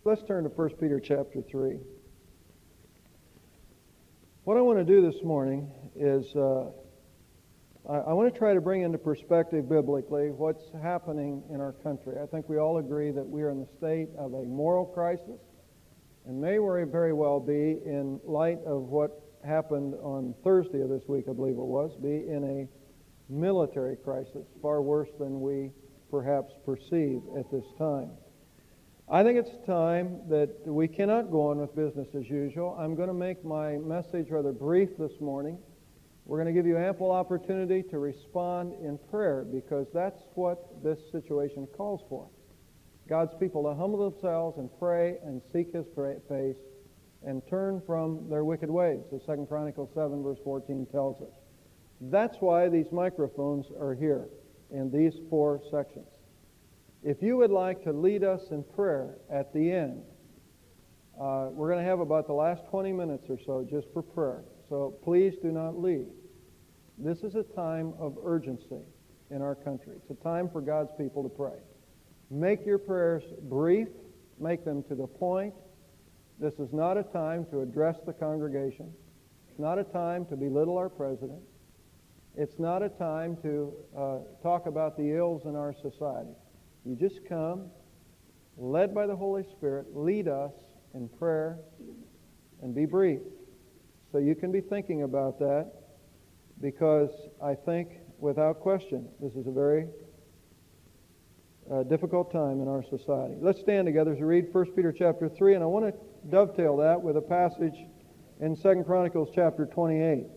Let's turn to 1 Peter chapter 3. What I want to do this morning is I want to try to bring into perspective biblically what's happening in our country. I think we all agree that we are in the state of a moral crisis, and may very well be, in light of what happened on Thursday of this week, I believe it was, be in a military crisis, far worse than we perhaps perceive at this time. I think it's time that we cannot go on with business as usual. I'm going to make my message rather brief this morning. We're going to give you ample opportunity to respond in prayer, because that's what this situation calls for. God's people to humble themselves and pray and seek His face and turn from their wicked ways, as 2 Chronicles 7 verse 14 tells us. That's why these microphones are here in these 4 sections. If you would like to lead us in prayer at the end, we're going to have about the last 20 minutes or so just for prayer. So please do not leave. This is a time of urgency in our country. It's a time for God's people to pray. Make your prayers brief. Make them to the point. This is not a time to address the congregation. It's not a time to belittle our president. It's not a time to talk about the ills in our society. You just come, led by the Holy Spirit, lead us in prayer, and be brief. So you can be thinking about that, because I think, without question, this is a very difficult time in our society. Let's stand together as we read 1 Peter chapter 3, and I want to dovetail that with a passage in 2 Chronicles chapter 28.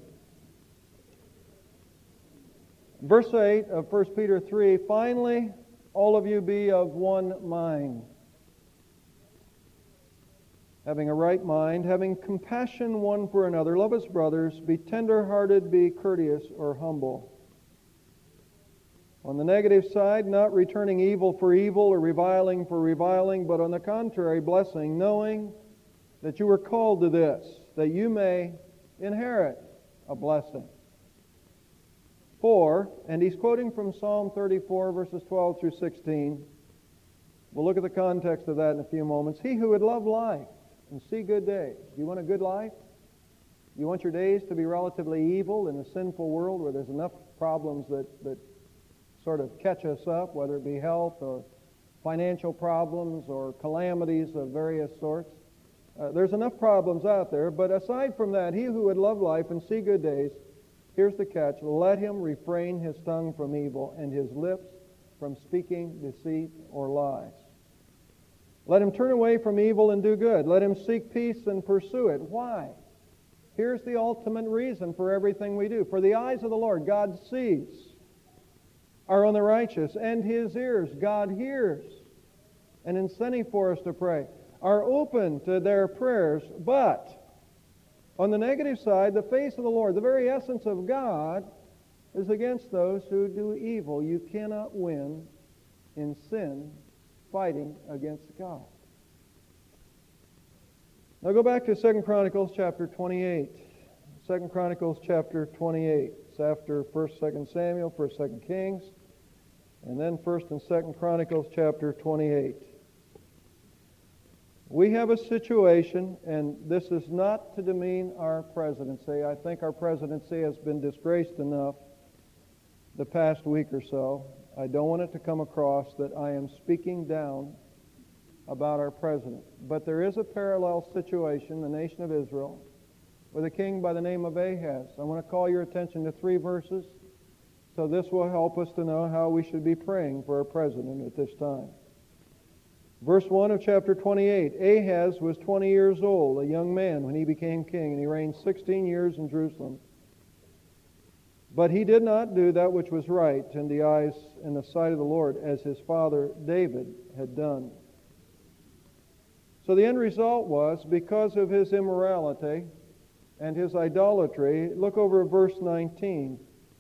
Verse 8 of 1 Peter 3, finally, all of you be of one mind, having a right mind, having compassion one for another, love as brothers, be tender-hearted, be courteous or humble. On the negative side, not returning evil for evil or reviling for reviling, but on the contrary, blessing, knowing that you were called to this, that you may inherit a blessing. For, and he's quoting from Psalm 34, verses 12 through 16. We'll look at the context of that in a few moments. He who would love life and see good days. Do you want a good life? You want your days to be relatively evil in a sinful world where there's enough problems that sort of catch us up, whether it be health or financial problems or calamities of various sorts. There's enough problems out there, but aside from that, he who would love life and see good days, here's the catch, let him refrain his tongue from evil and his lips from speaking deceit or lies. Let him turn away from evil and do good. Let him seek peace and pursue it. Why? Here's the ultimate reason for everything we do. For the eyes of the Lord, God sees, are on the righteous, and His ears, God hears, and incentive for us to pray, are open to their prayers. But on the negative side, the face of the Lord, the very essence of God, is against those who do evil. You cannot win in sin fighting against God. Now go back to 2 Chronicles chapter 28. 2 Chronicles chapter 28. It's after 1st, 2nd Samuel, 1st, 2nd Kings, and then 1st and 2nd Chronicles chapter 28. We have a situation, and this is not to demean our presidency. I think our presidency has been disgraced enough the past week or so. I don't want it to come across that I am speaking down about our president. But there is a parallel situation, the nation of Israel, with a king by the name of Ahaz. I want to call your attention to 3 verses, so this will help us to know how we should be praying for our president at this time. Verse 1 of chapter 28, Ahaz was 20 years old, a young man, when he became king, and he reigned 16 years in Jerusalem. But he did not do that which was right in the eyes and the sight of the Lord, as his father David had done. So the end result was, because of his immorality and his idolatry, look over at verse 19.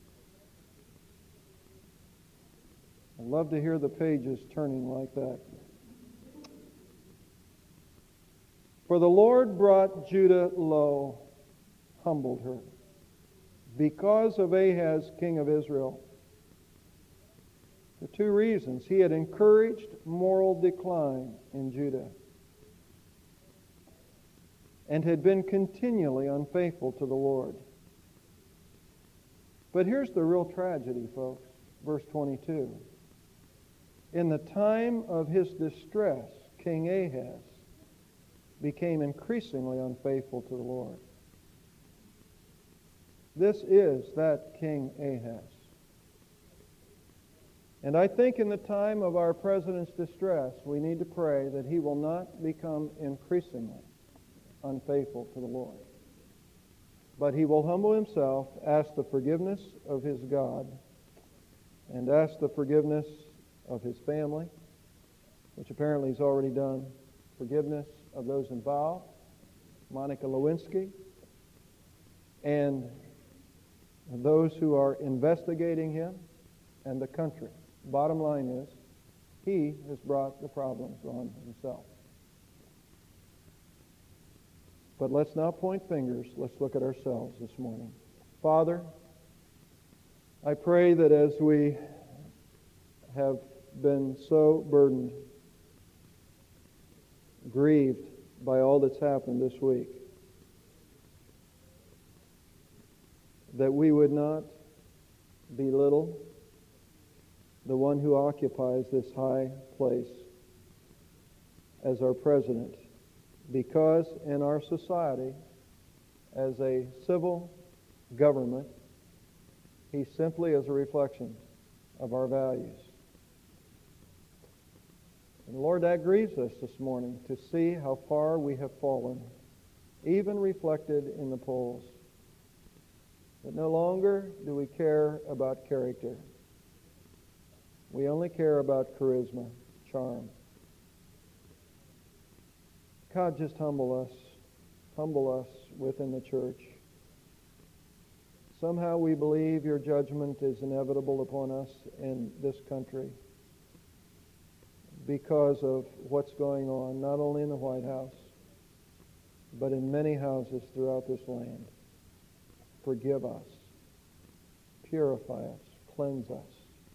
I love to hear the pages turning like that. For the Lord brought Judah low, humbled her, because of Ahaz, king of Israel. For 2 reasons. He had encouraged moral decline in Judah. and had been continually unfaithful to the Lord. But here's the real tragedy, folks. Verse 22. In the time of his distress, King Ahaz became increasingly unfaithful to the Lord. This is that King Ahaz. And I think in the time of our president's distress, we need to pray that he will not become increasingly unfaithful to the Lord. But he will humble himself, ask the forgiveness of his God, and ask the forgiveness of his family, which apparently he's already done, forgiveness of those involved, Monica Lewinsky, and those who are investigating him, and the country. Bottom line is, he has brought the problems on himself. But let's not point fingers. Let's look at ourselves this morning. Father, I pray that as we have been so burdened, grieved by all that's happened this week, that we would not belittle the one who occupies this high place as our president, because in our society, as a civil government, he simply is a reflection of our values. And Lord, that grieves us this morning to see how far we have fallen, even reflected in the polls. That no longer do we care about character. We only care about charisma, charm. God, just humble us within the church. Somehow we believe your judgment is inevitable upon us in this country because of what's going on, not only in the White House, but in many houses throughout this land. Forgive us, purify us, cleanse us.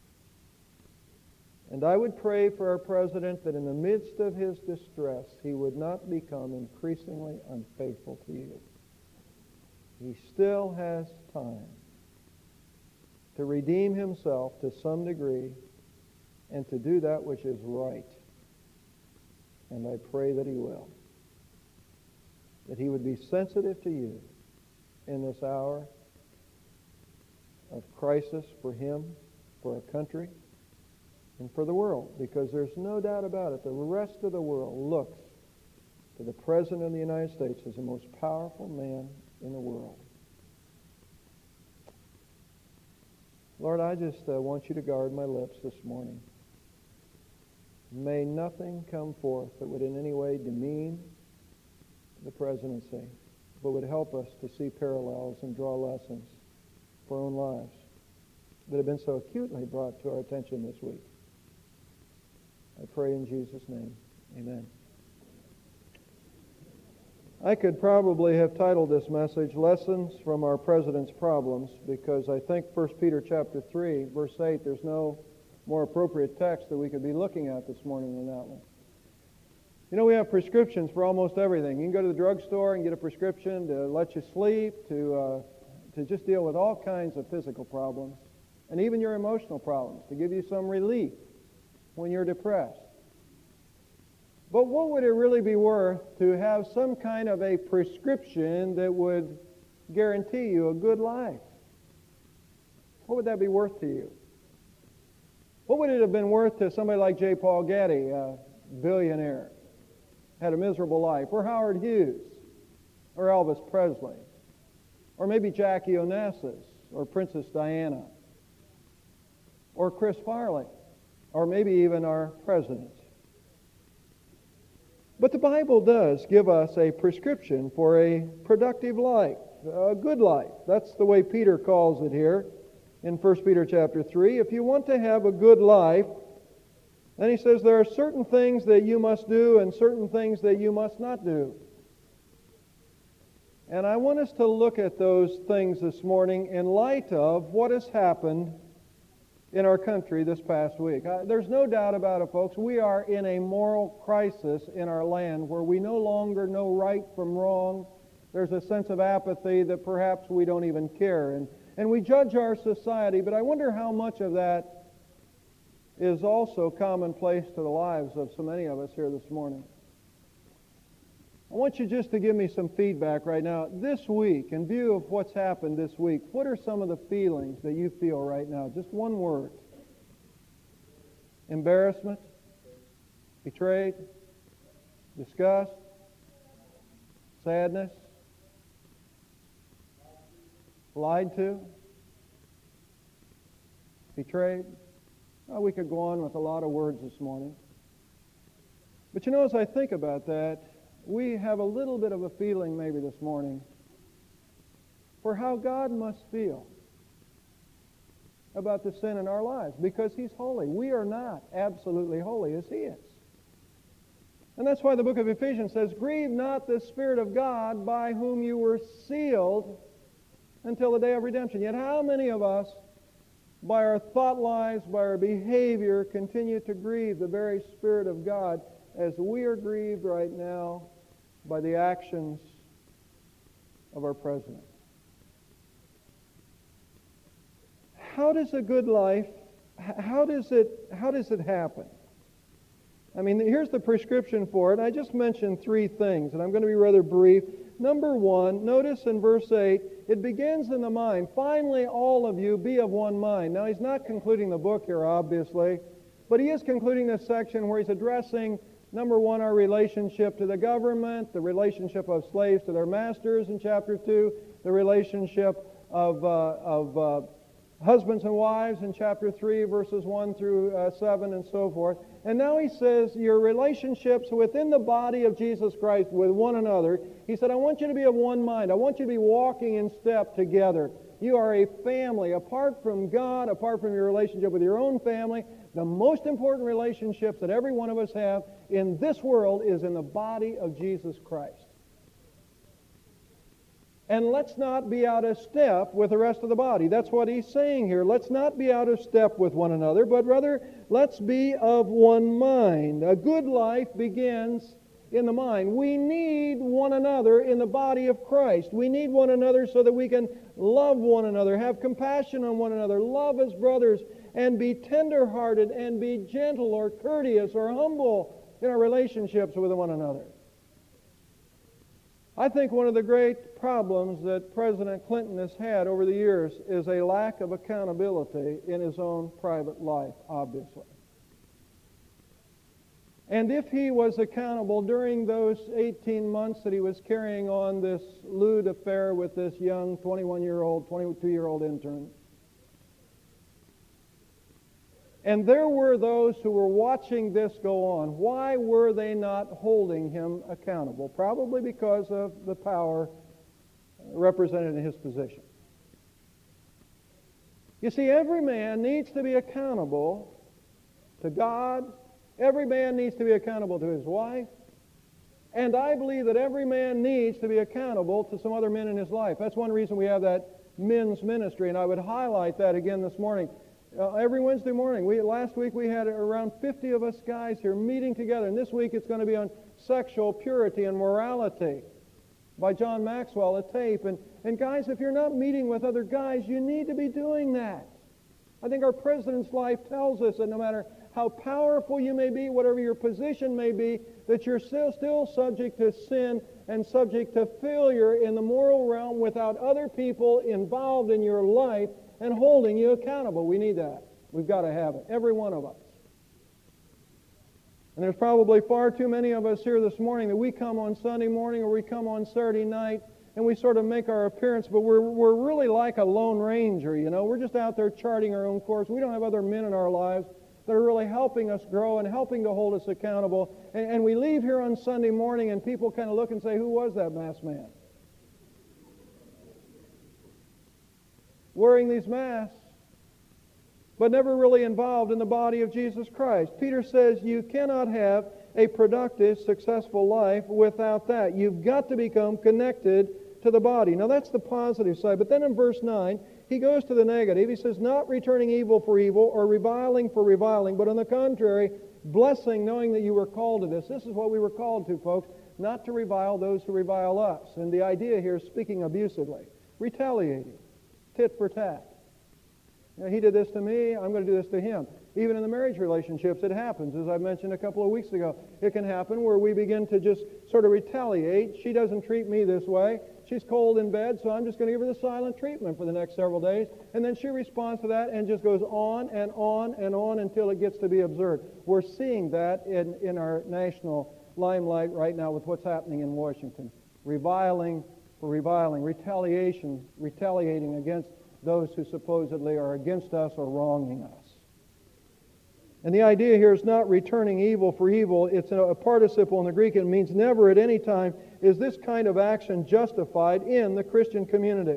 And I would pray for our president that in the midst of his distress, he would not become increasingly unfaithful to you. He still has time to redeem himself to some degree and to do that which is right. And I pray that he will. That he would be sensitive to you in this hour of crisis for him, for our country, and for the world, because there's no doubt about it. The rest of the world looks to the President of the United States as the most powerful man in the world. Lord, I just want you to guard my lips this morning. May nothing come forth that would in any way demean the presidency, but would help us to see parallels and draw lessons for our own lives that have been so acutely brought to our attention this week. I pray in Jesus' name. Amen. I could probably have titled this message, Lessons from Our President's Problems, because I think 1 Peter chapter 3, verse 8, there's no more appropriate text that we could be looking at this morning than that one. You know, we have prescriptions for almost everything. You can go to the drugstore and get a prescription to let you sleep, to just deal with all kinds of physical problems, and even your emotional problems, to give you some relief when you're depressed. But what would it really be worth to have some kind of a prescription that would guarantee you a good life? What would that be worth to you? What would it have been worth to somebody like J. Paul Getty, a billionaire, had a miserable life, or Howard Hughes, or Elvis Presley, or maybe Jackie Onassis, or Princess Diana, or Chris Farley, or maybe even our president? But the Bible does give us a prescription for a productive life, a good life. That's the way Peter calls it here in 1 Peter chapter 3. If you want to have a good life, then he says there are certain things that you must do and certain things that you must not do. And I want us to look at those things this morning in light of what has happened in our country this past week. There's no doubt about it, folks. We are in a moral crisis in our land where we no longer know right from wrong. There's a sense of apathy that perhaps we don't even care. And we judge our society, but I wonder how much of that is also commonplace to the lives of so many of us here this morning. I want you just to give me some feedback right now. This week, in view of what's happened this week, what are some of the feelings that you feel right now? Just one word. Embarrassment? Betrayed? Disgust? Sadness? Lied to? Betrayed? Well, we could go on with a lot of words this morning. But you know, as I think about that, we have a little bit of a feeling maybe this morning for how God must feel about the sin in our lives, because He's holy. We are not absolutely holy as He is. And that's why the book of Ephesians says, "Grieve not the Spirit of God, by whom you were sealed until the day of redemption." Yet how many of us, by our thought lives, by our behavior, continue to grieve the very Spirit of God, as we are grieved right now by the actions of our president? How does a good life, how does it happen? I mean, here's the prescription for it. I just mentioned three things, and I'm going to be rather brief. Number one, notice in verse 8, it begins in the mind. Finally, all of you be of one mind. Now, he's not concluding the book here, obviously, but he is concluding this section where he's addressing, number one, our relationship to the government, the relationship of slaves to their masters in chapter 2, the relationship of husbands and wives in chapter 3, verses 1 through 7, and so forth. And now he says your relationships within the body of Jesus Christ with one another. He said, I want you to be of one mind. I want you to be walking in step together. You are a family. Apart from God, apart from your relationship with your own family, the most important relationships that every one of us have in this world is in the body of Jesus Christ. And let's not be out of step with the rest of the body. That's what he's saying here. Let's not be out of step with one another, but rather let's be of one mind. A good life begins in the mind. We need one another in the body of Christ. We need one another so that we can love one another, have compassion on one another, love as brothers, and be tender-hearted and be gentle or courteous or humble in our relationships with one another. I think one of the great problems that President Clinton has had over the years is a lack of accountability in his own private life, obviously. And if he was accountable during those 18 months that he was carrying on this lewd affair with this young 21-year-old, 22-year-old intern, and there were those who were watching this go on, why were they not holding him accountable? Probably because of the power represented in his position. You see, every man needs to be accountable to God. Every man needs to be accountable to his wife. And I believe that every man needs to be accountable to some other men in his life. That's one reason we have that men's ministry, and I would highlight that again this morning. Every Wednesday morning. Last week we had around 50 of us guys here meeting together, and this week it's going to be on sexual purity and morality by John Maxwell, a tape. And guys, if you're not meeting with other guys, you need to be doing that. I think our president's life tells us that no matter how powerful you may be, whatever your position may be, that you're still subject to sin and subject to failure in the moral realm without other people involved in your life and holding you accountable. We need that. We've got to have it. Every one of us. And there's probably far too many of us here this morning that we come on Sunday morning or we come on Saturday night and we sort of make our appearance, but we're really like a lone ranger, you know. We're just out there charting our own course. We don't have other men in our lives that are really helping us grow and helping to hold us accountable. And we leave here on Sunday morning and people kind of look and say, who was that masked man? Wearing these masks, but never really involved in the body of Jesus Christ. Peter says you cannot have a productive, successful life without that. You've got to become connected to the body. Now that's the positive side. But then in verse 9, he goes to the negative. He says, not returning evil for evil or reviling for reviling, but on the contrary, blessing, knowing that you were called to this. This is what we were called to, folks, not to revile those who revile us. And the idea here is speaking abusively, retaliating, tit for tat. You know, he did this to me, I'm going to do this to him. Even in the marriage relationships, it happens. As I mentioned a couple of weeks ago, it can happen where we begin to just sort of retaliate. She doesn't treat me this way. She's cold in bed, so I'm just going to give her the silent treatment for the next several days. And then she responds to that and just goes on and on and on until it gets to be absurd. We're seeing that in our national limelight right now with what's happening in Washington. Reviling for reviling, retaliating against those who supposedly are against us or wronging us. And the idea here is not returning evil for evil. It's a participle in the Greek. It means never at any time is this kind of action justified in the Christian community.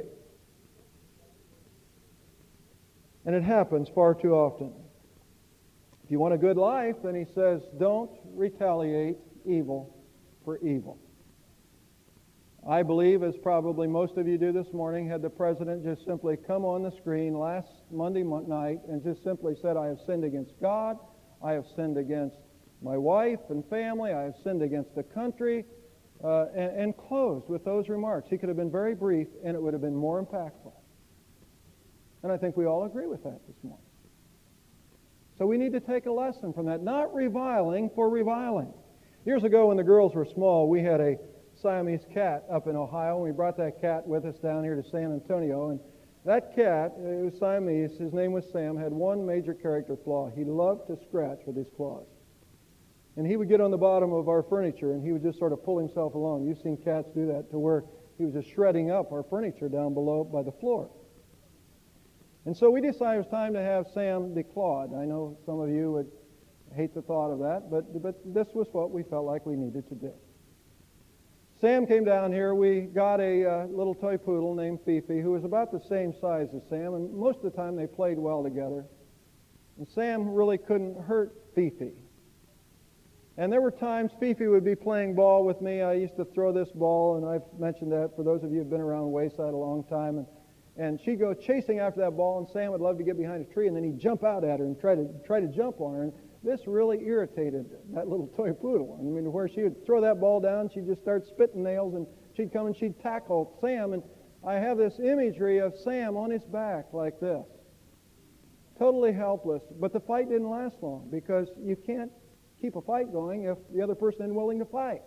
And it happens far too often. If you want a good life, then he says, don't retaliate evil for evil. I believe, as probably most of you do this morning, had the President just simply come on the screen last Monday night and just simply said, I have sinned against God, I have sinned against my wife and family, I have sinned against the country, and closed with those remarks. He could have been very brief, and it would have been more impactful. And I think we all agree with that this morning. So we need to take a lesson from that, not reviling for reviling. Years ago when the girls were small, we had a Siamese cat up in Ohio, and we brought that cat with us down here to San Antonio. And that cat, it was Siamese, his name was Sam, had one major character flaw. He loved to scratch with his claws. And he would get on the bottom of our furniture, and he would just sort of pull himself along. You've seen cats do that, to where he was just shredding up our furniture down below by the floor. And so we decided it was time to have Sam declawed. I know some of you would hate the thought of that, but this was what we felt like we needed to do. Sam came down here. We got a little toy poodle named Fifi, who was about the same size as Sam, and most of the time they played well together. And Sam really couldn't hurt Fifi. And there were times Fifi would be playing ball with me. I used to throw this ball, and I've mentioned that for those of you who've been around Wayside a long time. And she'd go chasing after that ball, and Sam would love to get behind a tree, and then he'd jump out at her and try to jump on her. And this really irritated that little toy poodle. I mean, where she would throw that ball down, she'd just start spitting nails, and she'd come and she'd tackle Sam. And I have this imagery of Sam on his back like this, totally helpless. But the fight didn't last long, because you can't keep a fight going if the other person isn't willing to fight.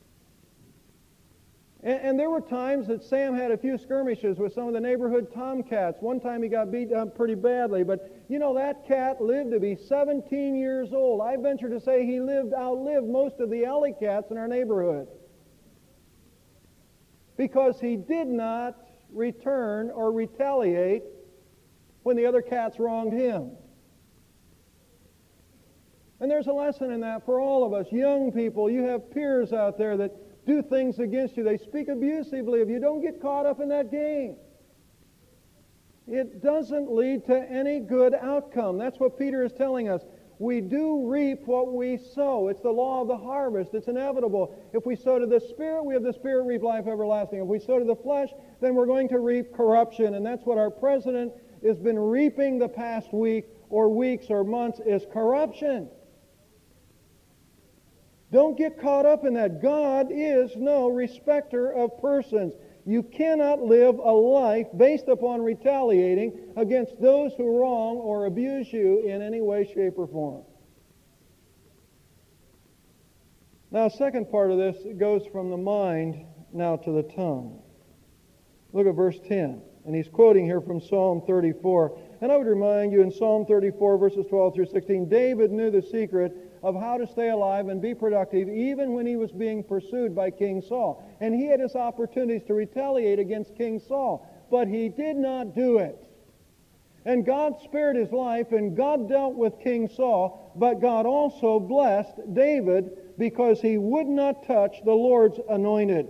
And there were times that Sam had a few skirmishes with some of the neighborhood tomcats. One time he got beat up pretty badly, but you know, that cat lived to be 17 years old. I venture to say he outlived most of the alley cats in our neighborhood, because he did not return or retaliate when the other cats wronged him. And there's a lesson in that for all of us. Young people, you have peers out there that do things against you. They speak abusively of you. Don't get caught up in that game. It doesn't lead to any good outcome. That's what Peter is telling us. We do reap what we sow. It's the law of the harvest. It's inevitable. If we sow to the Spirit, we have the Spirit reap life everlasting. If we sow to the flesh, then we're going to reap corruption. And that's what our president has been reaping the past week or weeks or months, is corruption. Don't get caught up in that. God is no respecter of persons. You cannot live a life based upon retaliating against those who wrong or abuse you in any way, shape, or form. Now, second part of this goes from the mind now to the tongue. Look at verse 10. And he's quoting here from Psalm 34. And I would remind you, in Psalm 34, verses 12 through 16, David knew the secret of how to stay alive and be productive even when he was being pursued by King Saul. And he had his opportunities to retaliate against King Saul, but he did not do it. And God spared his life, and God dealt with King Saul, but God also blessed David because he would not touch the Lord's anointed.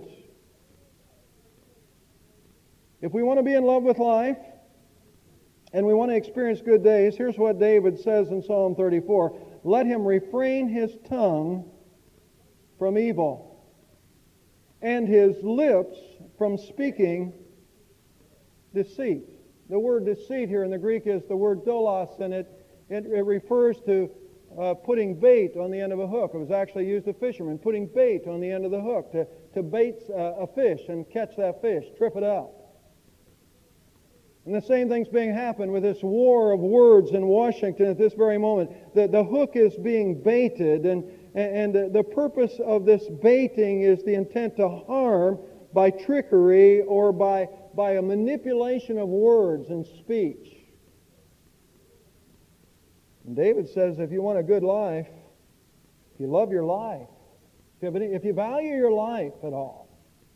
If we want to be in love with life, and we want to experience good days, here's what David says in Psalm 34. Let him refrain his tongue from evil, and his lips from speaking deceit. The word deceit here in the Greek is the word dolos, and it refers to putting bait on the end of a hook. It was actually used of fishermen, putting bait on the end of the hook to bait a fish and catch that fish, trip it up. And the same thing's being happened with this war of words in Washington at this very moment. The hook is being baited, and the purpose of this baiting is the intent to harm by trickery or by a manipulation of words and speech. And David says, if you want a good life, if you love your life, if you value your life at all,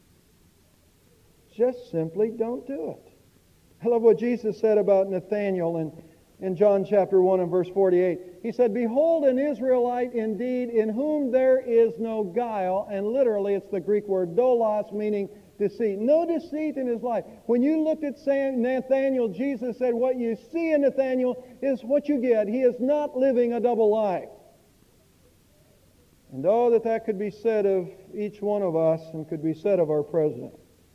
just simply don't do it. I love what Jesus said about Nathanael in John chapter 1 and verse 48. He said, "Behold an Israelite indeed, in whom there is no guile." And literally it's the Greek word dolos, meaning deceit. No deceit in his life. When you looked at Nathanael, Jesus said, what you see in Nathanael is what you get. He is not living a double life. And oh, that could be said of each one of us and could be said of our president.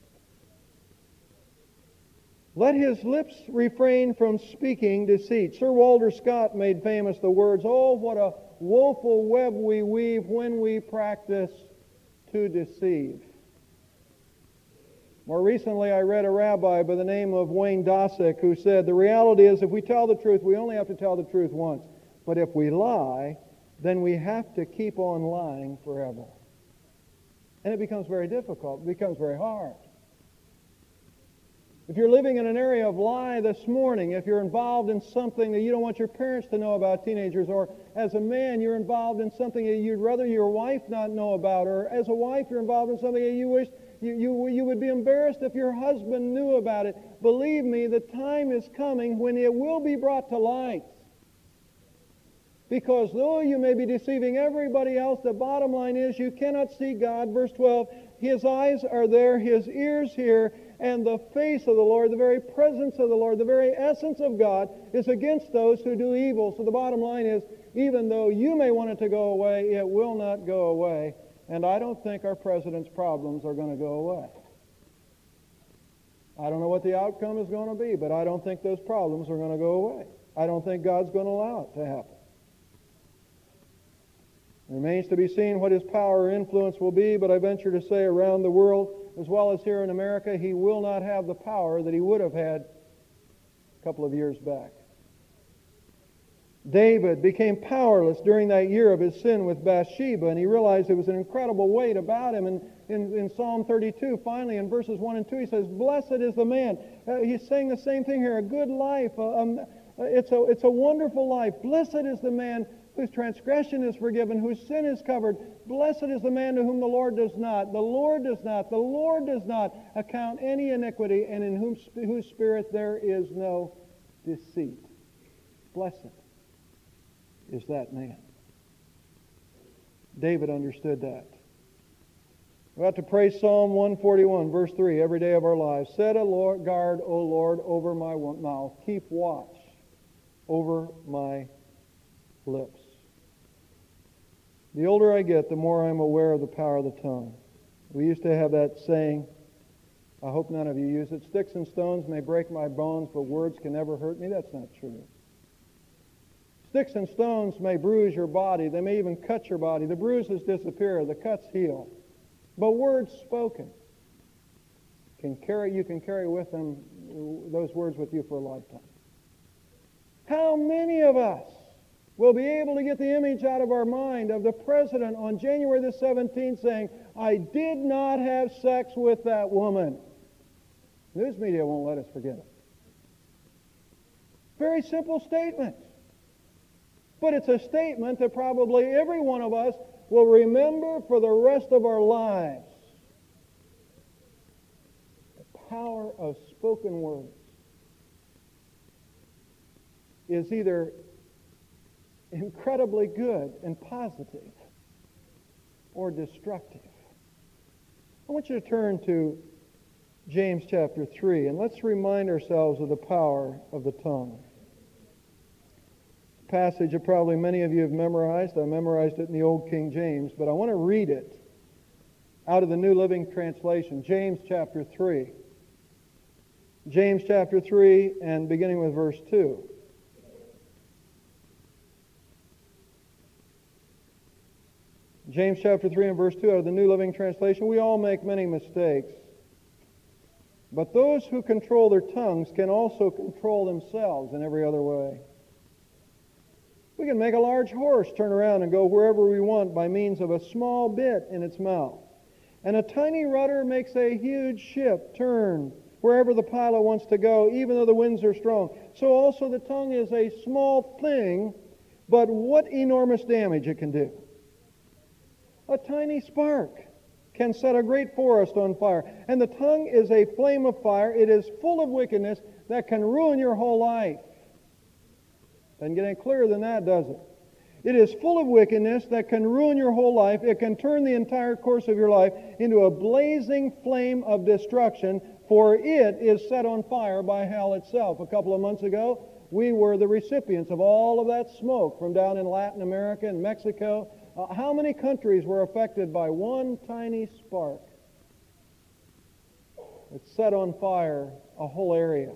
Let his lips refrain from speaking deceit. Sir Walter Scott made famous the words, "Oh, what a woeful web we weave when we practice to deceive." More recently, I read a rabbi by the name of Wayne Dosick who said, the reality is if we tell the truth, we only have to tell the truth once. But if we lie, then we have to keep on lying forever. And it becomes very difficult. It becomes very hard. If you're living in an area of lie this morning, if you're involved in something that you don't want your parents to know about, teenagers, or as a man you're involved in something that you'd rather your wife not know about, or as a wife you're involved in something that you wish you would be embarrassed if your husband knew about it, believe me, the time is coming when it will be brought to light. Because though you may be deceiving everybody else, the bottom line is you cannot see God. Verse 12, His eyes are there, His ears hear, and the face of the Lord, the very presence of the Lord, the very essence of God is against those who do evil. So the bottom line is, even though you may want it to go away, it will not go away. And I don't think our president's problems are going to go away. I don't know what the outcome is going to be, but I don't think those problems are going to go away. I don't think God's going to allow it to happen. It remains to be seen what his power or influence will be, but I venture to say around the world, as well as here in America, he will not have the power that he would have had a couple of years back. David became powerless during that year of his sin with Bathsheba, and he realized there was an incredible weight about him. And in Psalm 32, finally, in verses 1 and 2, he says, "Blessed is the man." He's saying the same thing here, a good life. It's a wonderful life. Blessed is the man whose transgression is forgiven, whose sin is covered. Blessed is the man to whom the Lord does not account any iniquity, and in whose spirit there is no deceit. Blessed is that man. David understood that. We have to pray Psalm 141, verse 3, every day of our lives. Set a guard, O Lord, over my mouth. Keep watch over my lips. The older I get, the more I'm aware of the power of the tongue. We used to have that saying, I hope none of you use it, "Sticks and stones may break my bones, but words can never hurt me." That's not true. Sticks and stones may bruise your body. They may even cut your body. The bruises disappear. The cuts heal. But words spoken you can carry with them those words with you for a lifetime. How many of us will be able to get the image out of our mind of the president on January the 17th saying, "I did not have sex with that woman"? News media won't let us forget it. Very simple statement. But it's a statement that probably every one of us will remember for the rest of our lives. The power of spoken words is either incredibly good and positive or destructive. I want you to turn to James chapter 3, and let's remind ourselves of the power of the tongue. Passage that probably many of you have memorized. I memorized it in the old King James, but I want to read it out of the New Living Translation. James chapter 3. James chapter 3 and beginning with verse 2. James chapter 3 and verse 2 out of the New Living Translation. We all make many mistakes, but those who control their tongues can also control themselves in every other way. We can make a large horse turn around and go wherever we want by means of a small bit in its mouth. And a tiny rudder makes a huge ship turn wherever the pilot wants to go, even though the winds are strong. So also the tongue is a small thing, but what enormous damage it can do. A tiny spark can set a great forest on fire. And the tongue is a flame of fire. It is full of wickedness that can ruin your whole life. Doesn't get any clearer than that, does it? It is full of wickedness that can ruin your whole life. It can turn the entire course of your life into a blazing flame of destruction, for it is set on fire by hell itself. A couple of months ago, we were the recipients of all of that smoke from down in Latin America and Mexico. How many countries were affected by one tiny spark? It set on fire a whole area.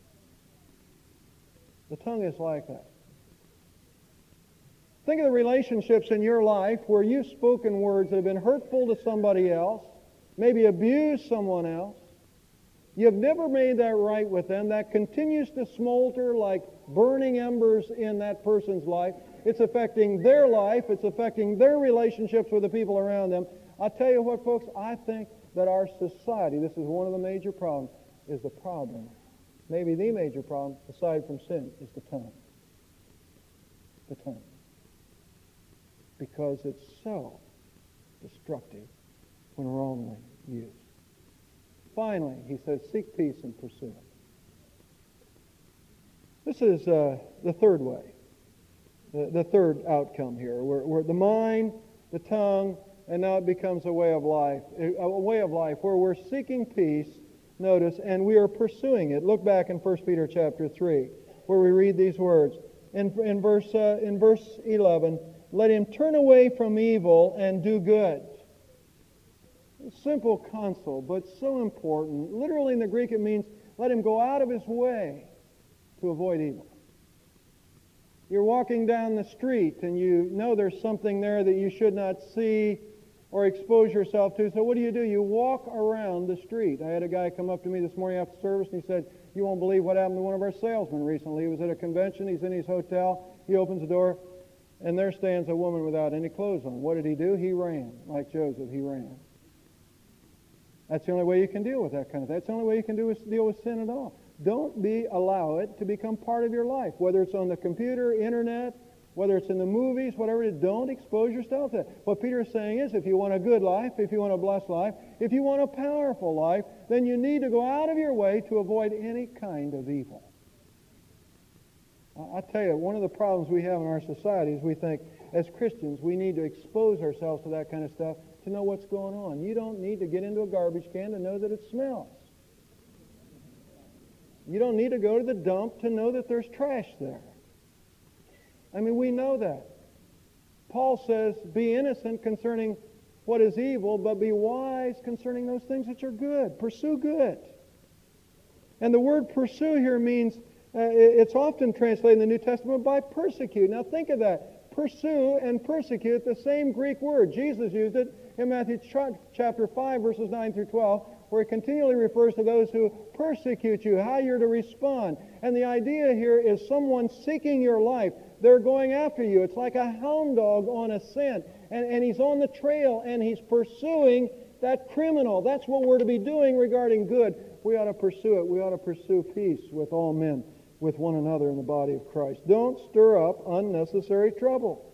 The tongue is like that. Think of the relationships in your life where you've spoken words that have been hurtful to somebody else, maybe abused someone else. You've never made that right with them. That continues to smolder like burning embers in that person's life. It's affecting their life. It's affecting their relationships with the people around them. I'll tell you what, folks, I think that our society, this is one of the major problems, is the problem. Maybe the major problem, aside from sin, is the tongue. The tongue. Because it's so destructive when wrongly used. Finally, he says, seek peace and pursue it. This is the third way, the third outcome here, where the mind, the tongue, and now it becomes a way of life where we're seeking peace, notice, and we are pursuing it. Look back in 1 Peter chapter 3, where we read these words. In verse 11, let him turn away from evil and do good. Simple counsel, but so important. Literally in the Greek it means let him go out of his way to avoid evil. You're walking down the street and you know there's something there that you should not see or expose yourself to. So what do? You walk around the street. I had a guy come up to me this morning after service and he said, you won't believe what happened to one of our salesmen recently. He was at a convention. He's in his hotel. He opens the door and there stands a woman without any clothes on. What did he do? He ran. Like Joseph, he ran. That's the only way you can deal with that kind of thing. That's the only way you can deal with sin at all. Don't allow it to become part of your life. Whether it's on the computer, internet, whether it's in the movies, whatever it is, don't expose yourself to it. What Peter is saying is, if you want a good life, if you want a blessed life, if you want a powerful life, then you need to go out of your way to avoid any kind of evil. I tell you, one of the problems we have in our society is we think, as Christians, we need to expose ourselves to that kind of stuff to know what's going on. You don't need to get into a garbage can to know that it smells. You don't need to go to the dump to know that there's trash there. I mean, we know that. Paul says, be innocent concerning what is evil, but be wise concerning those things which are good. Pursue good. And the word pursue here means, it's often translated in the New Testament by persecute. Now think of that. Pursue and persecute, the same Greek word. Jesus used it in Matthew chapter 5, verses 9 through 12, where he continually refers to those who persecute you, how you're to respond. And the idea here is someone seeking your life. They're going after you. It's like a hound dog on a scent. And he's on the trail, and he's pursuing that criminal. That's what we're to be doing regarding good. We ought to pursue it. We ought to pursue peace with all men, with one another in the body of Christ. Don't stir up unnecessary trouble.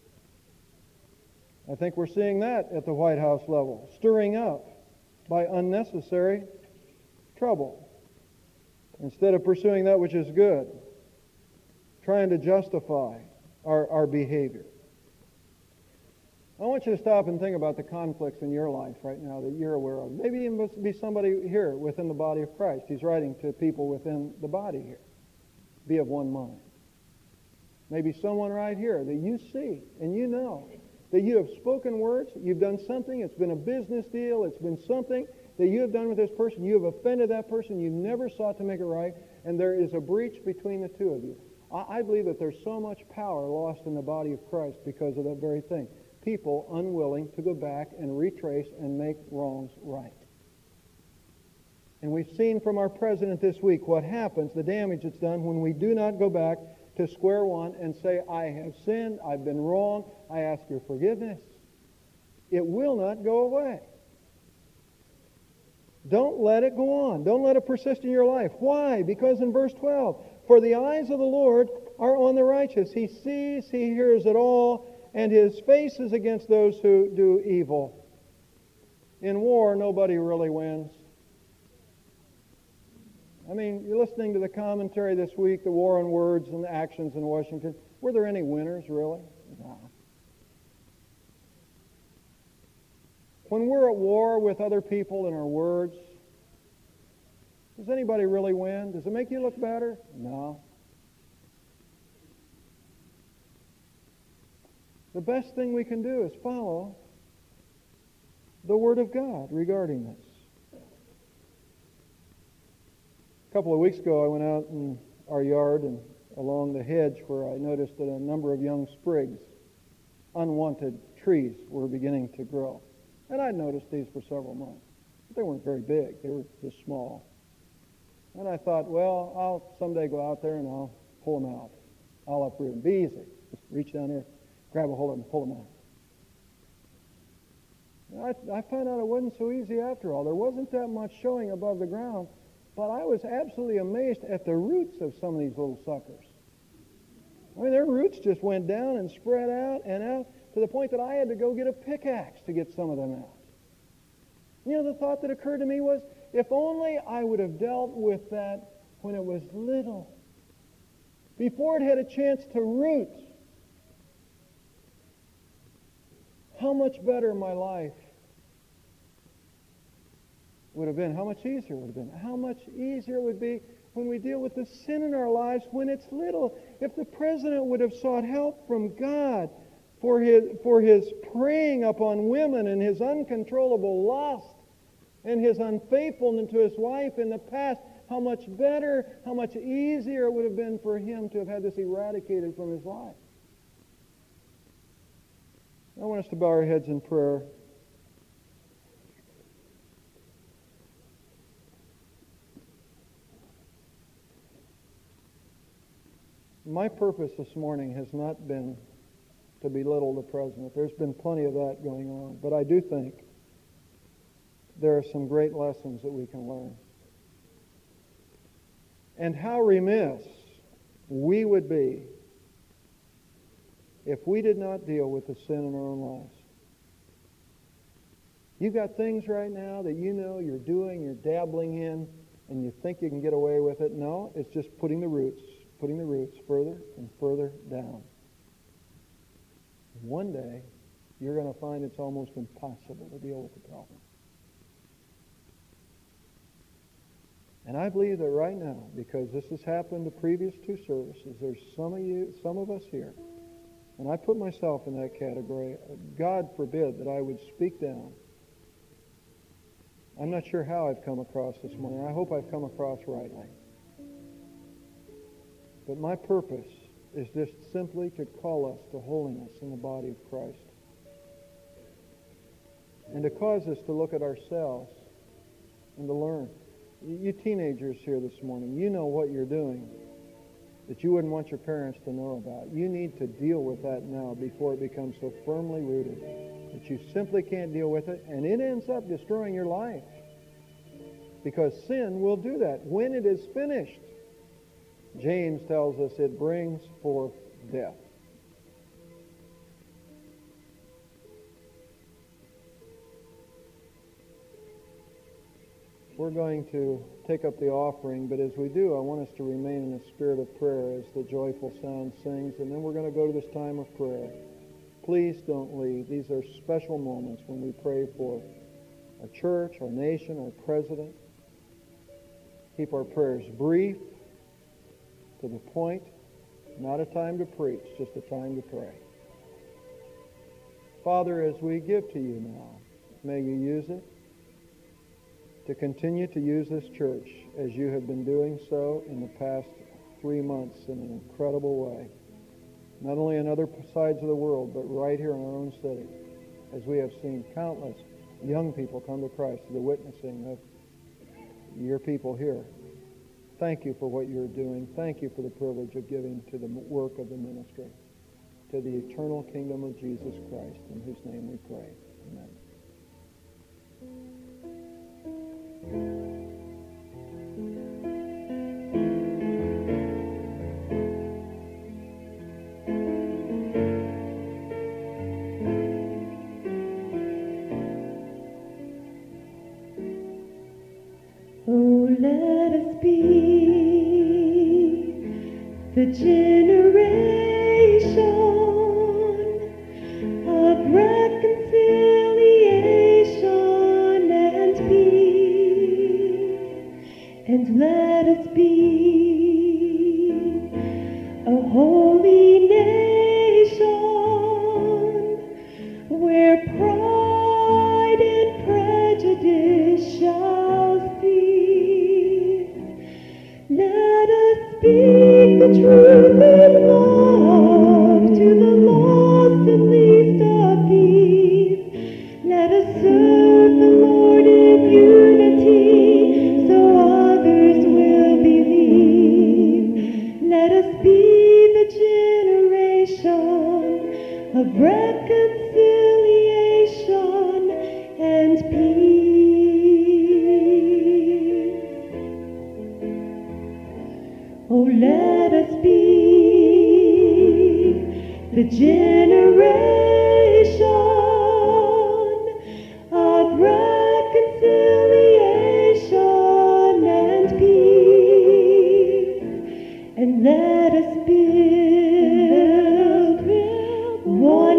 I think we're seeing that at the White House level, stirring up by unnecessary trouble. Instead of pursuing that which is good, trying to justify our behavior. I want you to stop and think about the conflicts in your life right now that you're aware of. Maybe it must be somebody here within the body of Christ. He's writing to people within the body here. Be of one mind. Maybe someone right here that you see and you know that you have spoken words, you've done something, it's been a business deal, it's been something that you have done with this person, you have offended that person, you never sought to make it right, and there is a breach between the two of you. I believe that there's so much power lost in the body of Christ because of that very thing. People unwilling to go back and retrace and make wrongs right. And we've seen from our president this week what happens, the damage that's done when we do not go back to square one and say, I have sinned, I've been wrong, I ask your forgiveness. It will not go away. Don't let it go on. Don't let it persist in your life. Why? Because in verse 12, for the eyes of the Lord are on the righteous. He sees, He hears it all, and His face is against those who do evil. In war, nobody really wins. I mean, you're listening to the commentary this week, the war on words and actions in Washington. Were there any winners, really? No. When we're at war with other people in our words, does anybody really win? Does it make you look better? No. The best thing we can do is follow the Word of God regarding this. A couple of weeks ago, I went out in our yard and along the hedge where I noticed that a number of young sprigs, unwanted trees, were beginning to grow. And I'd noticed these for several months. But they weren't very big. They were just small. And I thought, well, I'll someday go out there and I'll pull them out. I'll uproot them. Be easy. Just reach down there, grab a hold of them, pull them out. I found out it wasn't so easy after all. There wasn't that much showing above the ground, but I was absolutely amazed at the roots of some of these little suckers. I mean, their roots just went down and spread out and out to the point that I had to go get a pickaxe to get some of them out. You know, the thought that occurred to me was, if only I would have dealt with that when it was little, before it had a chance to root, how much better my life would have been, how much easier it would have been, how much easier it would be when we deal with the sin in our lives when it's little. If the president would have sought help from God for his preying upon women and his uncontrollable lust and his unfaithfulness to his wife in the past, how much better, how much easier it would have been for him to have had this eradicated from his life. I want us to bow our heads in prayer. My purpose this morning has not been to belittle the president. There's been plenty of that going on. But I do think there are some great lessons that we can learn. And how remiss we would be if we did not deal with the sin in our own lives. You got things right now that you know you're doing, you're dabbling in, and you think you can get away with it. No, it's just putting the roots further and further down. One day, you're going to find it's almost impossible to deal with the problem. And I believe that right now, because this has happened the previous two services, there's some of us here, and I put myself in that category. God forbid that I would speak down. I'm not sure how I've come across this morning. I hope I've come across rightly. But my purpose is just simply to call us to holiness in the body of Christ. And to cause us to look at ourselves and to learn. You teenagers here this morning, you know what you're doing that you wouldn't want your parents to know about. You need to deal with that now before it becomes so firmly rooted that you simply can't deal with it, and it ends up destroying your life. Because sin will do that. When it is finished, James tells us it brings forth death. We're going to take up the offering, but as we do, I want us to remain in a spirit of prayer as the joyful sound sings, and then we're going to go to this time of prayer. Please don't leave. These are special moments when we pray for our church, our nation, our president. Keep our prayers brief, to the point, not a time to preach, just a time to pray. Father, as we give to you now, may you use it to continue to use this church as you have been doing so in the past 3 months in an incredible way. Not only in other sides of the world, but right here in our own city, as we have seen countless young people come to Christ through the witnessing of your people here. Thank you for what you're doing. Thank you for the privilege of giving to the work of the ministry, to the eternal kingdom of Jesus Christ, in whose name we pray. Amen. Oh, let us be the generation of reconciliation and peace, and let us be a holy nation where pride and prejudice shall cease. Let us speak the truth in love to the lost and least of these. Let us serve the Lord in unity so others will believe. Let us be the generation of reconciliation and peace. Oh, let us be the generation of reconciliation and peace, and let us build one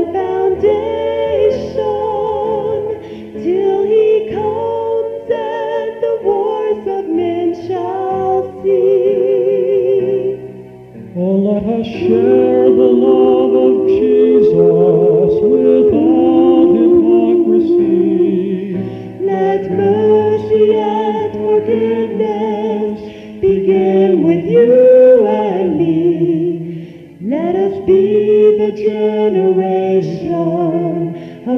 foundation till he comes and the wars of men shall cease. Oh, let us share the love of Jesus without hypocrisy. Let mercy and forgiveness begin with you and me. Let us be the generation of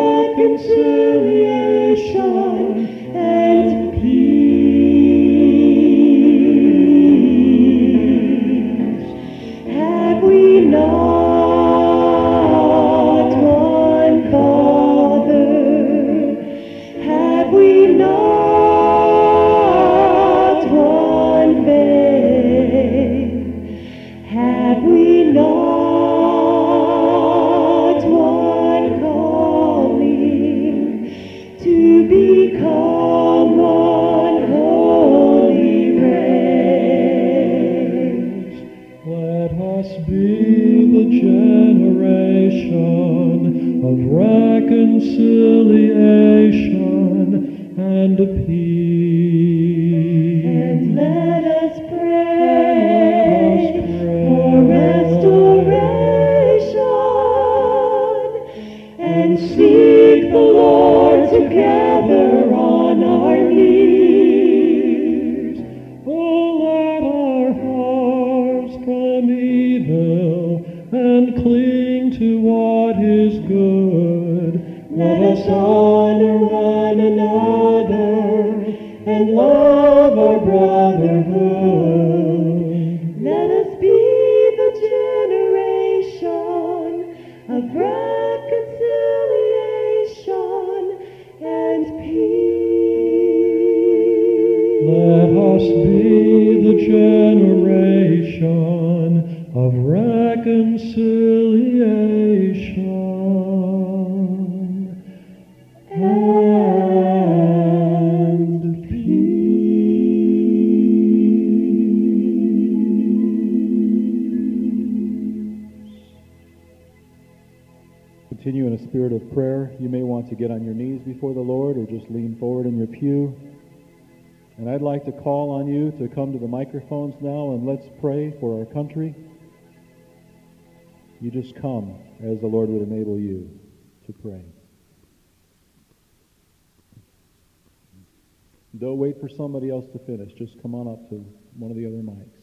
reconciliation and peace. Have we not one Father? Have we not one faith? Have we not one calling to become one holy race? Let us be the generation of reconciliation and peace. And let us pray for restoration and seek the Lord together on our knees. Oh, let our hearts from evil and cling to what is good. Let us honor one another and love our brotherhood. Let us be the generation of reconciliation and peace. Let us be the generation of reconciliation and peace. Continue in a spirit of prayer. You may want to get on your knees before the Lord or just lean forward in your pew. And I'd like to call on you to come to the microphones now and let's pray for our country. You just come as the Lord would enable you. to pray. Don't wait for somebody else to finish. Just come on up to one of the other mics.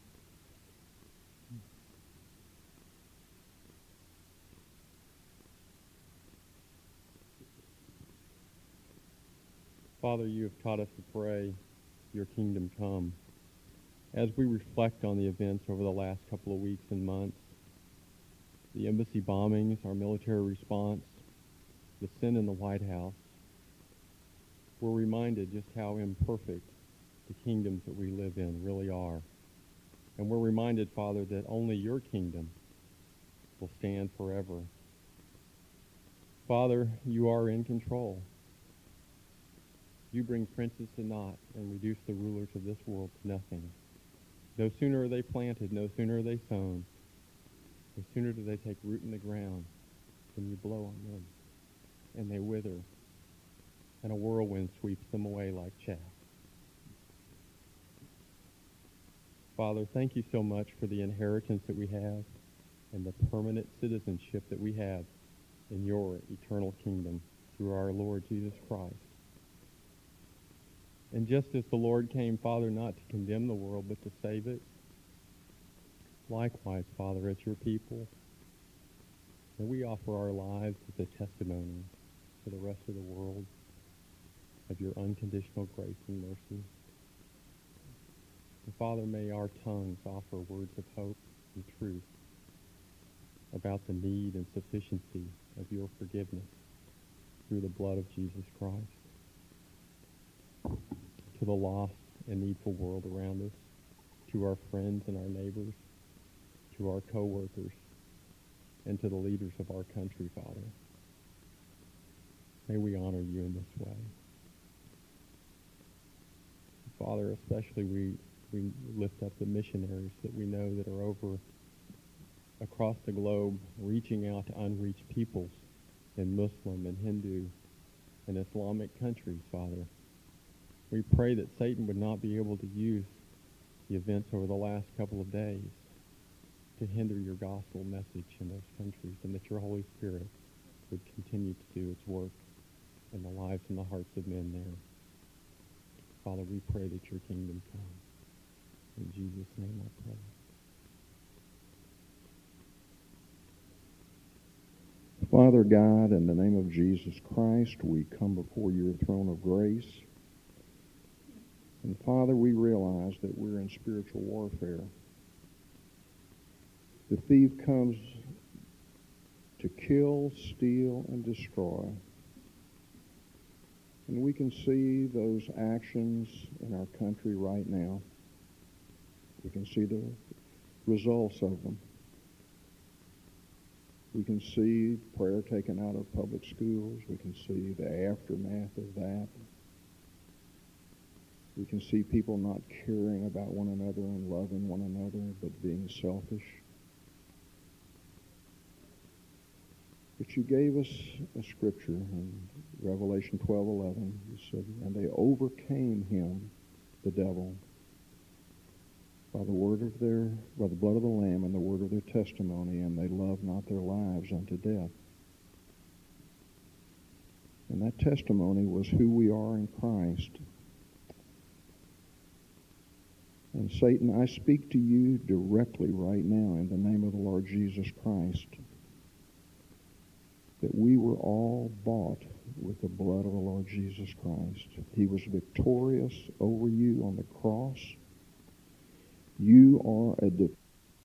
Father, you have taught us to pray, your kingdom come. As we reflect on the events over the last couple of weeks and months, the embassy bombings, our military response, the sin in the White House, we're reminded just how imperfect the kingdoms that we live in really are. And we're reminded, Father, that only your kingdom will stand forever. Father, you are in control. You bring princes to naught and reduce the rulers of this world to nothing. No sooner are they planted, no sooner are they sown, no sooner do they take root in the ground than you blow on them, and they wither, and a whirlwind sweeps them away like chaff. Father, thank you so much for the inheritance that we have and the permanent citizenship that we have in your eternal kingdom through our Lord Jesus Christ. And just as the Lord came, Father, not to condemn the world, but to save it, likewise, Father, as your people, may we offer our lives as a testimony to the rest of the world of your unconditional grace and mercy. And Father, may our tongues offer words of hope and truth about the need and sufficiency of your forgiveness through the blood of Jesus Christ. To the lost and needful world around us, to our friends and our neighbors, to our co-workers, and to the leaders of our country, Father. May we honor you in this way. Father, especially we lift up the missionaries that we know that are over across the globe, reaching out to unreached peoples in Muslim and Hindu and Islamic countries, Father. We pray that Satan would not be able to use the events over the last couple of days to hinder your gospel message in those countries, and that your Holy Spirit would continue to do its work in the lives and the hearts of men there. Father, we pray that your kingdom come. In Jesus' name I pray. Father God, in the name of Jesus Christ, we come before your throne of grace. And Father, we realize that we're in spiritual warfare. The thief comes to kill, steal, and destroy. And we can see those actions in our country right now. We can see the results of them. We can see prayer taken out of public schools. We can see the aftermath of that. We can see people not caring about one another and loving one another, but being selfish. But you gave us a scripture in Revelation 12:11. You said, and they overcame him, the devil, by the blood of the Lamb and the word of their testimony, and they loved not their lives unto death. And that testimony was who we are in Christ. And Satan, I speak to you directly right now in the name of the Lord Jesus Christ, that we were all bought with the blood of the Lord Jesus Christ. He was victorious over you on the cross. You are a